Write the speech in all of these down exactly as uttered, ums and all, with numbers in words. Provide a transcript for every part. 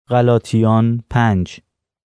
غلاطیان پنج.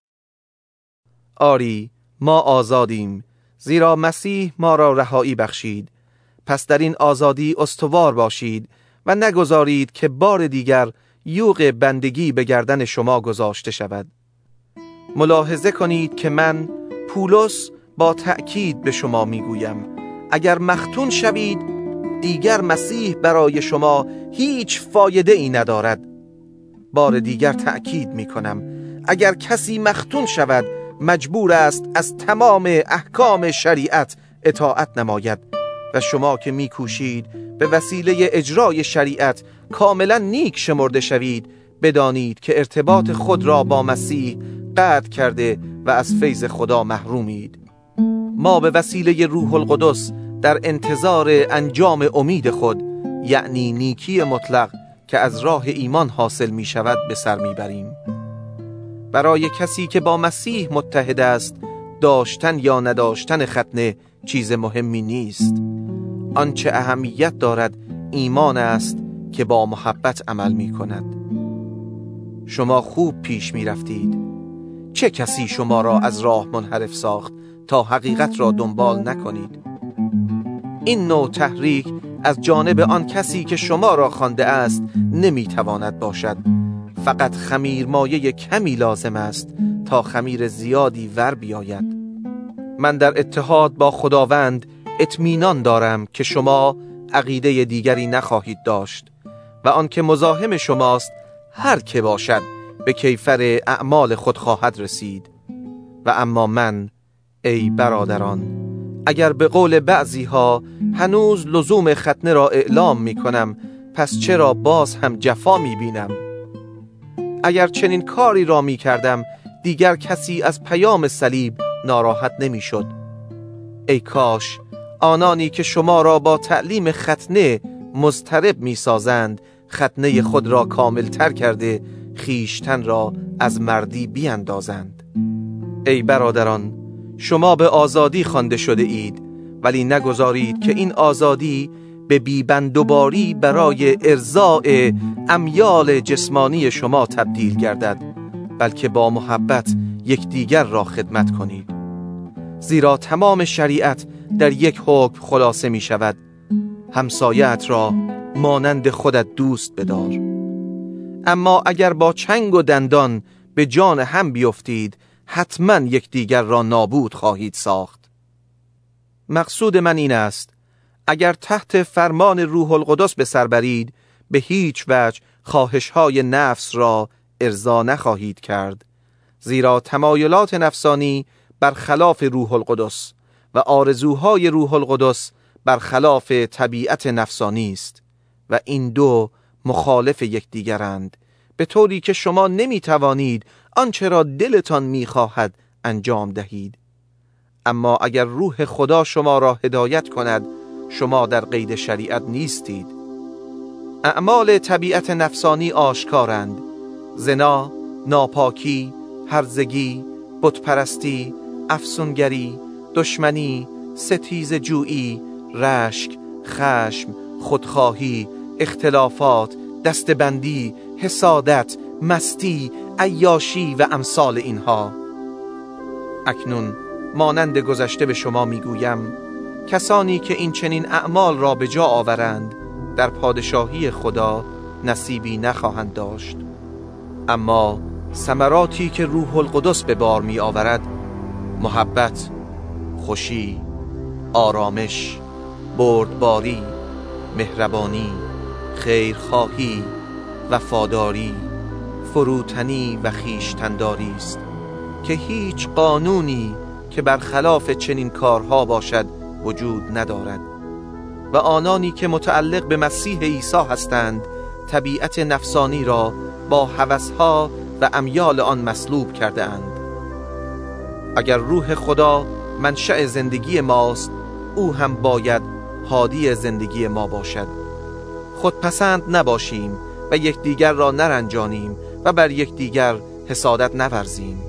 آری ما آزادیم، زیرا مسیح ما را رهایی بخشید. پس در این آزادی استوار باشید و نگذارید که بار دیگر یوغ بندگی به گردن شما گذاشته شود. ملاحظه کنید که من پولس با تأکید به شما میگویم اگر مختون شوید دیگر مسیح برای شما هیچ فایده ای ندارد. بار دیگر تأکید می کنم اگر کسی مختون شود مجبور است از تمام احکام شریعت اطاعت نماید و شما که می کوشید به وسیله اجرای شریعت کاملا نیک شمرده شوید، بدانید که ارتباط خود را با مسیح قطع کرده و از فیض خدا محرومید. ما به وسیله روح القدس در انتظار انجام امید خود، یعنی نیکی مطلق که از راه ایمان حاصل می شود، به سر می بریم. برای کسی که با مسیح متحد است، داشتن یا نداشتن ختنه چیز مهمی نیست. آنچه اهمیت دارد ایمان است که با محبت عمل می کند. شما خوب پیش می رفتید. چه کسی شما را از راه منحرف ساخت تا حقیقت را دنبال نکنید؟ این نوع تحریک از جانب آن کسی که شما را خوانده است نمی تواند باشد. فقط خمیر مایه کمی لازم است تا خمیر زیادی ور بیاید. من در اتحاد با خداوند اطمینان دارم که شما عقیده دیگری نخواهید داشت و آن که مزاحم شماست هر که باشد به کیفر اعمال خود خواهد رسید. و اما من ای برادران، اگر به قول بعضی ها هنوز لزوم ختنه را اعلام می کنم، پس چرا باز هم جفا می بینم؟ اگر چنین کاری را می کردم دیگر کسی از پیام صلیب ناراحت نمی شد. ای کاش آنانی که شما را با تعلیم ختنه مضطرب می سازند ختنه خود را کامل تر کرده خیشتن را از مردی بیندازند. ای برادران، شما به آزادی خوانده شده اید، ولی نگذارید که این آزادی به بیبندوباری برای ارضاء امیال جسمانی شما تبدیل گردد، بلکه با محبت یکدیگر را خدمت کنید. زیرا تمام شریعت در یک حکم خلاصه می شود: همسایه‌ات را مانند خودت دوست بدار. اما اگر با چنگ و دندان به جان هم بیفتید، حتما یکدیگر را نابود خواهید ساخت. مقصود من این است اگر تحت فرمان روح القدس به سر برید، به هیچ وجه خواهش‌های نفس را ارضا نخواهید کرد، زیرا تمایلات نفسانی برخلاف روح القدس و آرزوهای روح القدس برخلاف طبیعت نفسانی است و این دو مخالف یکدیگرند، به طوری که شما نمی توانید آنچه را دلتان می خواهد انجام دهید. اما اگر روح خدا شما را هدایت کند، شما در قید شریعت نیستید. اعمال طبیعت نفسانی آشکارند: زنا، ناپاکی، هرزگی، بتپرستی، افسونگری، دشمنی، ستیزه جویی، رشک، خشم، خودخواهی، اختلافات، دستبندی، حسادت، مستی، عیاشی و امثال اینها. اکنون مانند گذشته به شما میگویم کسانی که این چنین اعمال را به جا آورند در پادشاهی خدا نصیبی نخواهند داشت. اما ثمراتی که روح القدس به بار می آورد: محبت، خوشی، آرامش، بردباری، مهربانی، خیرخواهی، وفاداری، فروتنی و خویشتن‌داری است که هیچ قانونی که برخلاف چنین کارها باشد وجود ندارد. و آنانی که متعلق به مسیح عیسی هستند طبیعت نفسانی را با هوسها و امیال آن مسلوب کرده اند. اگر روح خدا منشأ زندگی ماست، او هم باید هادی زندگی ما باشد. خودپسند نباشیم و یکدیگر را نرنجانیم و بر یکدیگر حسادت نورزیم.